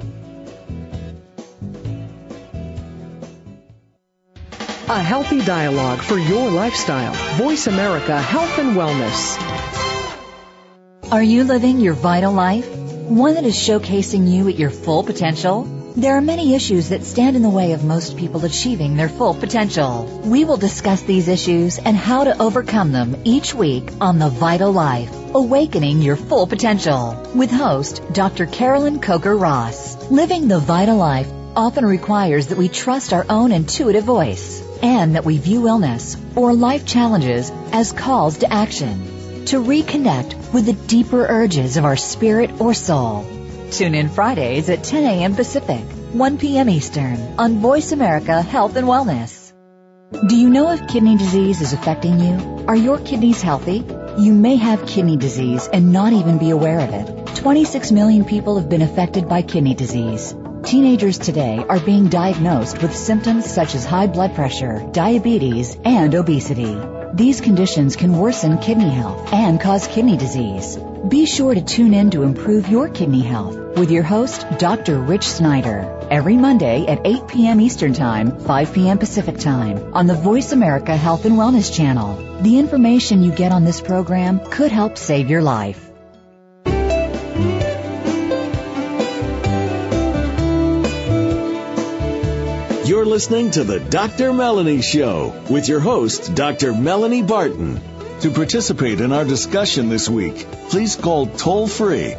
A healthy dialogue for your lifestyle. Voice America Health and Wellness. Are you living your vital life? One that is showcasing you at your full potential? There are many issues that stand in the way of most people achieving their full potential. We will discuss these issues and how to overcome them each week on The Vital Life, Awakening Your Full Potential, with host Dr. Carolyn Coker-Ross. Living the vital life often requires that we trust our own intuitive voice and that we view illness or life challenges as calls to action, to reconnect with the deeper urges of our spirit or soul. Tune in Fridays at 10 a.m. Pacific, 1 p.m. Eastern on Voice America Health and Wellness. Do you know if kidney disease is affecting you? Are your kidneys healthy? You may have kidney disease and not even be aware of it. 26 million people have been affected by kidney disease. Teenagers today are being diagnosed with symptoms such as high blood pressure, diabetes, and obesity. These conditions can worsen kidney health and cause kidney disease. Be sure to tune in to improve your kidney health with your host, Dr. Rich Snyder, every Monday at 8 p.m. Eastern Time, 5 p.m. Pacific Time on the Voice America Health and Wellness Channel. The information you get on this program could help save your life. You're listening to the Dr. Melanie Show with your host, Dr. Melanie Barton. To participate in our discussion this week, please call toll-free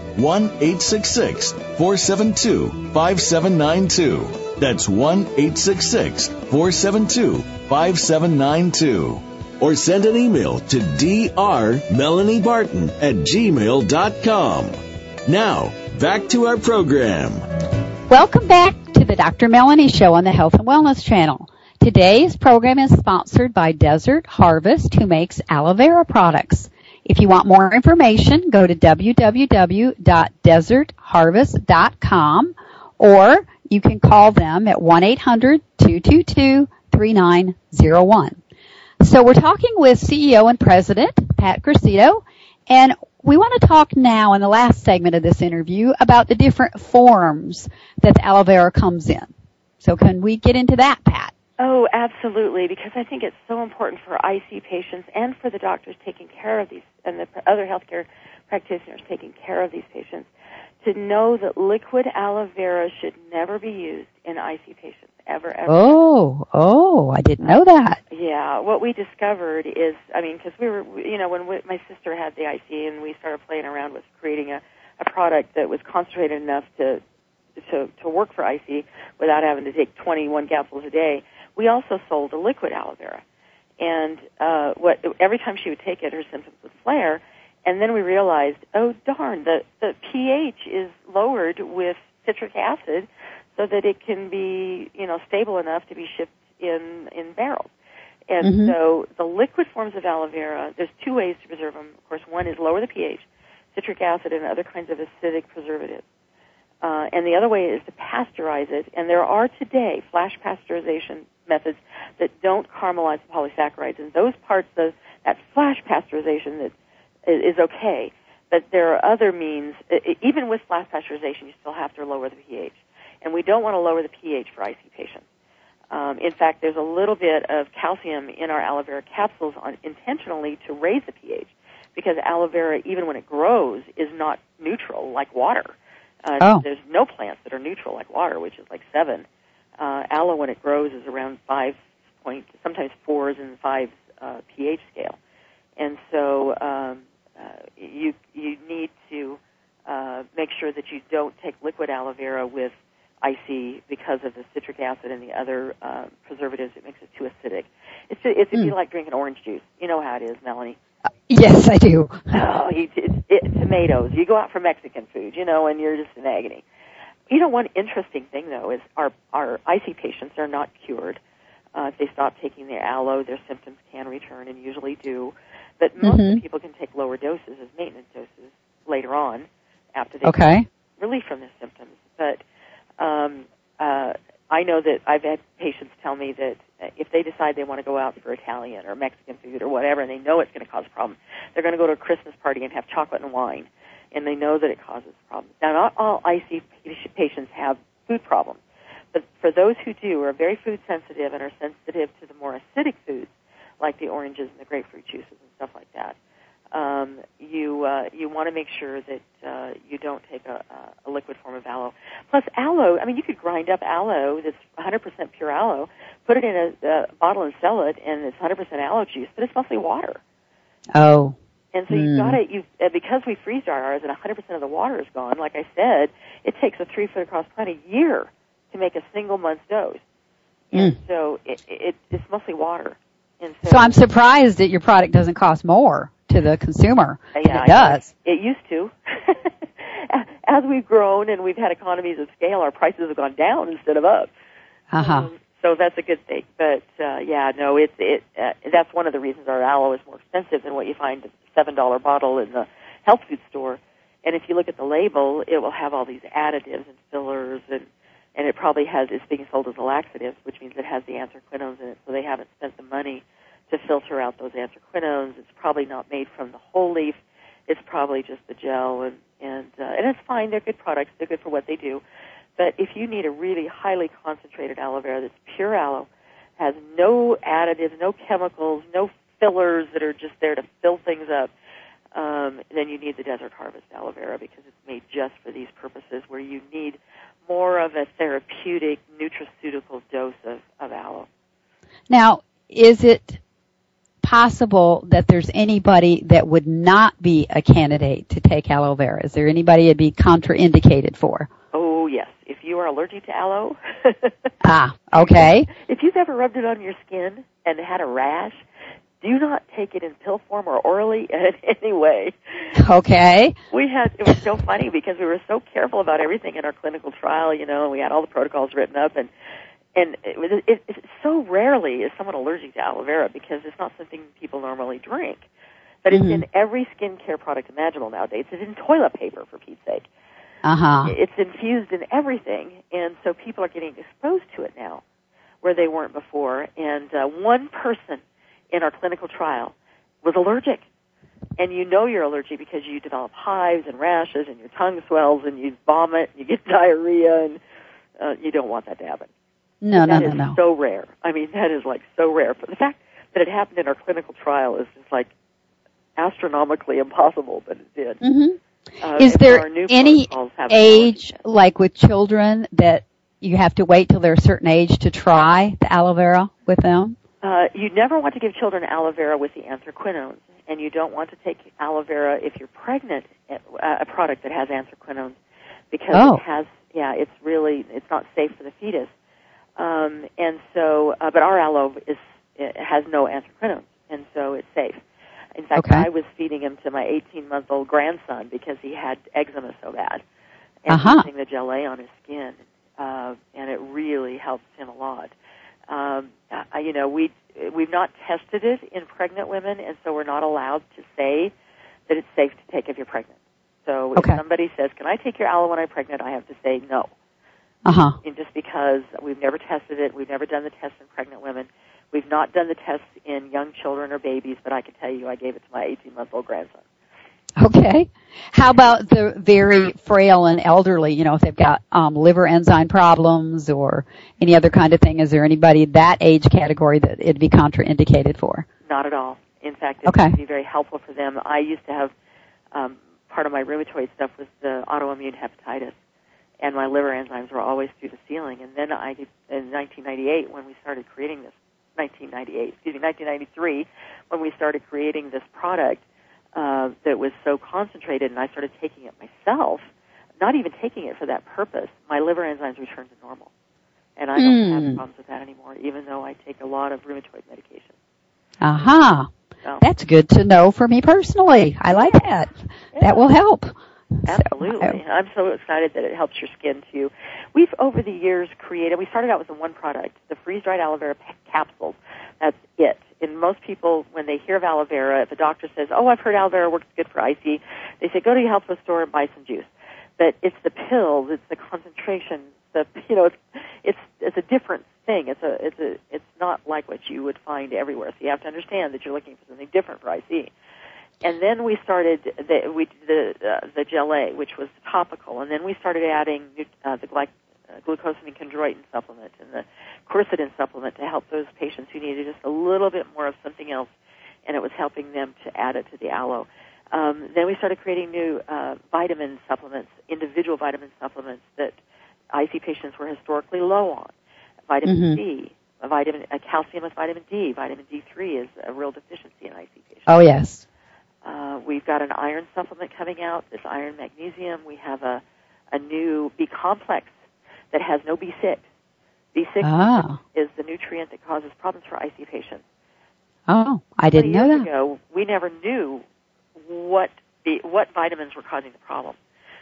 1-866-472-5792. That's 1-866-472-5792. Or send an email to drmelaniebarton@gmail.com. Now, back to our program. Welcome back to the Dr. Melanie Show on the Health and Wellness Channel. Today's program is sponsored by Desert Harvest, who makes aloe vera products. If you want more information, go to www.desertharvest.com, or you can call them at 1-800-222-3901. So we're talking with CEO and President Pat Gracito, and we want to talk now in the last segment of this interview about the different forms that the aloe vera comes in. So can we get into that, Pat? Oh, absolutely, because I think it's so important for IC patients and for the doctors taking care of these and the other healthcare practitioners taking care of these patients to know that liquid aloe vera should never be used in IC patients, ever. Oh, I didn't know that. Yeah, what we discovered is, because we were, when my sister had the IC and we started playing around with creating a product that was concentrated enough to work for IC without having to take 21 capsules a day, we also sold a liquid aloe vera. And every time she would take it, her symptoms would flare. And then we realized, oh, darn, the pH is lowered with citric acid so that it can be, stable enough to be shipped in barrels. And so the liquid forms of aloe vera, there's two ways to preserve them. Of course, one is lower the pH, citric acid and other kinds of acidic preservatives. And the other way is to pasteurize it. And there are today flash pasteurization methods that don't caramelize the polysaccharides. And those parts of that flash pasteurization that is okay. But there are other means. Even with flash pasteurization, you still have to lower the pH. And we don't want to lower the pH for IC patients. In fact, there's a little bit of calcium in our aloe vera capsules intentionally to raise the pH, because aloe vera, even when it grows, is not neutral like water. There's no plants that are neutral like water, which is like 7. Aloe, when it grows, is around 5 point, sometimes 4s and 5s pH scale. And so you need to make sure that you don't take liquid aloe vera with IC because of the citric acid and the other preservatives. It makes it too acidic. It'd be like drinking orange juice. You know how it is, Melanie. Yes, I do. Oh, tomatoes. You go out for Mexican food, and you're just in agony. One interesting thing, though, is our IC patients are not cured. If they stop taking their aloe, their symptoms can return and usually do. But most of the people can take lower doses as maintenance doses later on after they get relief from their symptoms. But I know that I've had patients tell me that if they decide they want to go out for Italian or Mexican food or whatever, and they know it's going to cause a problem, they're going to go to a Christmas party and have chocolate and wine, and they know that it causes problems. Now, not all IC patients have food problems, but for those who do, are very food sensitive and are sensitive to the more acidic foods, like the oranges and the grapefruit juices and stuff like that, you want to make sure that you don't take a liquid form of aloe. Plus, aloe, you could grind up aloe that's 100% pure aloe, put it in a bottle and sell it, and it's 100% aloe juice, but it's mostly water. Oh. And so you've got to, because we freeze dry ours and 100% of the water is gone, like I said, it takes a 3-foot across plant a year to make a single month's dose. And so it's mostly water. And so I'm surprised that your product doesn't cost more to the consumer. Yeah, it does. It used to. As we've grown and we've had economies of scale, our prices have gone down instead of up. So that's a good thing. But that's one of the reasons our aloe is more expensive than what you find at the $7 bottle in the health food store. And if you look at the label, it will have all these additives and fillers, and it probably it's being sold as a laxative, which means it has the anthraquinones in it, so they haven't spent the money to filter out those anthraquinones. It's probably not made from the whole leaf. It's probably just the gel, and it's fine. They're good products. They're good for what they do. But if you need a really highly concentrated aloe vera that's pure aloe, has no additives, no chemicals, no fillers that are just there to fill things up, then you need the Desert Harvest aloe vera, because it's made just for these purposes where you need more of a therapeutic nutraceutical dose of aloe. Now, is it possible that there's anybody that would not be a candidate to take aloe vera? Is there anybody it'd be contraindicated for? Oh, yes. If you are allergic to aloe. Okay. If you've ever rubbed it on your skin and had a rash, do not take it in pill form or orally in any way. Okay. It was so funny because we were so careful about everything in our clinical trial, and we had all the protocols written up, and it's so rarely is someone allergic to aloe vera because it's not something people normally drink. But it's in every skincare product imaginable nowadays. It's in toilet paper, for Pete's sake. It's infused in everything, and so people are getting exposed to it now where they weren't before. And one person in our clinical trial was allergic. And you're allergic because you develop hives and rashes and your tongue swells and you vomit and you get diarrhea, and you don't want that to happen. No. That is so rare. That is like so rare. But the fact that it happened in our clinical trial is just like astronomically impossible, but it did. Is there any age, like with children, that you have to wait till they're a certain age to try the aloe vera with them? You never want to give children aloe vera with the anthraquinones, and you don't want to take aloe vera if you're pregnant, a product that has anthraquinones, because it's not safe for the fetus. But our aloe has no anthraquinones, and so it's safe. In fact, I was feeding him to my 18-month-old grandson because he had eczema so bad, and using the gelée on his skin, and it really helps him a lot. We've not tested it in pregnant women, and so we're not allowed to say that it's safe to take if you're pregnant. So if somebody says, "Can I take your aloe when I'm pregnant?" I have to say no. And just because we've never tested it, we've never done the test in pregnant women. We've not done the tests in young children or babies, but I can tell you I gave it to my 18-month-old grandson. Okay. How about the very frail and elderly, if they've got liver enzyme problems or any other kind of thing? Is there anybody that age category that it'd be contraindicated for? Not at all. In fact, it would be very helpful for them. I used to have part of my rheumatoid stuff was the autoimmune hepatitis, and my liver enzymes were always through the ceiling. And then in 1998, when we started creating this, 1993, when we started creating this product that was so concentrated, and I started taking it myself, not even taking it for that purpose, my liver enzymes returned to normal. And I don't have problems with that anymore, even though I take a lot of rheumatoid medication. So. That's good to know for me personally. I like that. Yeah. That will help. Absolutely. I'm so excited that it helps your skin, too. We've, over the years, we started out with the one product, the freeze-dried aloe vera capsules. That's it. And most people, when they hear of aloe vera, if a doctor says, "Oh, I've heard aloe vera works good for IC," they say, "Go to your health food store and buy some juice." But it's the pills, it's the concentration, it's a different thing. It's not like what you would find everywhere. So you have to understand that you're looking for something different for IC. And then we started the gelée, which was topical, and then we started adding the glucosamine chondroitin supplement and the quercetin supplement to help those patients who needed just a little bit more of something else, and it was helping them to add it to the aloe. Then we started creating new vitamin supplements, individual vitamin supplements that IC patients were historically low on. Vitamin D, calcium with vitamin D. Vitamin D3 is a real deficiency in IC patients. Oh, yes. We've got an iron supplement coming out, this iron magnesium. We have a new B-complex that has no B6. B6 is the nutrient that causes problems for IC patients. Oh, I didn't know that. 20 years ago, we never knew what vitamins were causing the problem.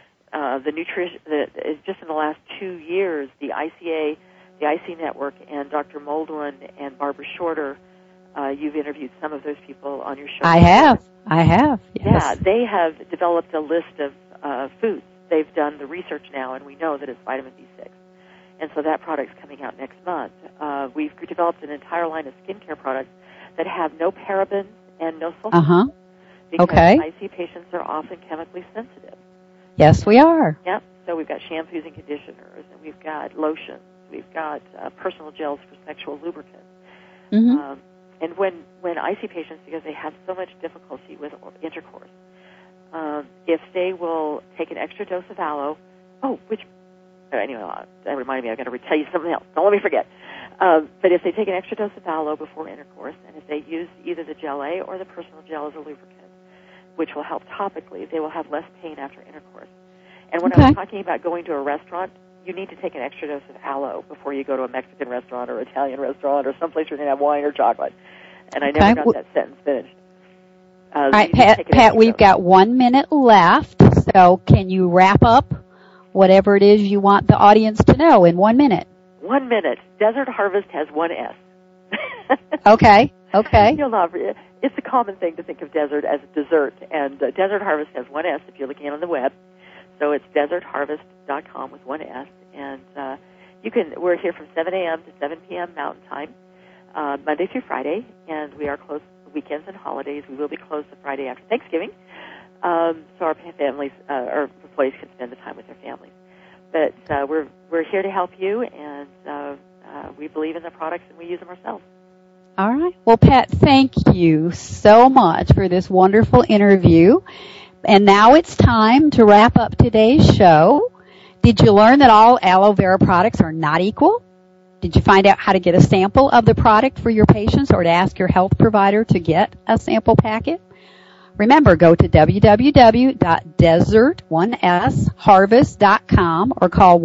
Just in the last 2 years, the ICA, the IC Network, and Dr. Moldwin and Barbara Shorter, you've interviewed some of those people on your show. I have, yes. Yeah, they have developed a list of foods. They've done the research now, and we know that it's vitamin B6. And so that product's coming out next month. We've developed an entire line of skincare products that have no parabens and no sulfates. Because IC patients are often chemically sensitive. Yes, we are. Yep. So we've got shampoos and conditioners, and we've got lotions. We've got personal gels for sexual lubricants. And when IC patients, because they have so much difficulty with intercourse, if they will take an extra dose of aloe, anyway, that reminded me, I've got to tell you something else. Don't let me forget. But if they take an extra dose of aloe before intercourse, and if they use either the gelée or the personal gel as a lubricant, which will help topically, they will have less pain after intercourse. And when I was talking about going to a restaurant, you need to take an extra dose of aloe before you go to a Mexican restaurant or Italian restaurant or someplace where you're going to have wine or chocolate. And I never got that sentence finished. All right, Pat, we've got 1 minute left, so can you wrap up whatever it is you want the audience to know in 1 minute? 1 minute. Desert Harvest has one S. Okay. It's a common thing to think of desert as dessert, and Desert Harvest has one S if you're looking on the web. So it's desertharvest.com with one S, and we're here from 7 a.m. to 7 p.m. Mountain Time, Monday through Friday, and we are closed weekends and holidays. We will be closed the Friday after Thanksgiving, so our families, our employees can spend the time with their families. But we're here to help you, and we believe in the products, and we use them ourselves. All right. Well, Pat, thank you so much for this wonderful interview. And now it's time to wrap up today's show. Did you learn that all aloe vera products are not equal? Did you find out how to get a sample of the product for your patients or to ask your health provider to get a sample packet? Remember, go to www.desert1sharvest.com or call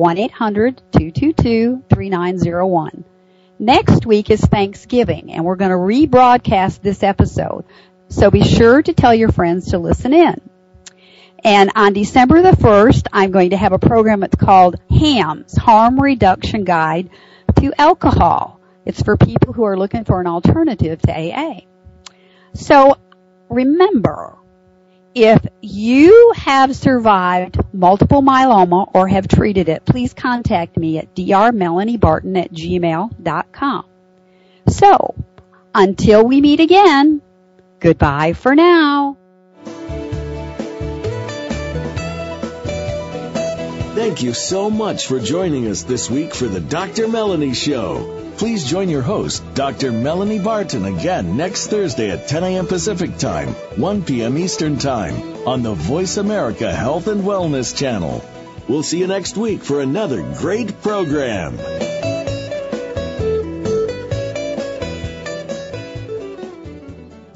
1-800-222-3901. Next week is Thanksgiving, and we're going to rebroadcast this episode. So be sure to tell your friends to listen in. And on December the 1st, I'm going to have a program that's called HAMS, Harm Reduction Guide to Alcohol. It's for people who are looking for an alternative to AA. So remember, if you have survived multiple myeloma or have treated it, please contact me at drmelaniebarton@gmail.com. So, until we meet again, goodbye for now. Thank you so much for joining us this week for the Dr. Melanie Show. Please join your host, Dr. Melanie Barton, again next Thursday at 10 a.m. Pacific Time, 1 p.m. Eastern Time on the Voice America Health and Wellness Channel. We'll see you next week for another great program.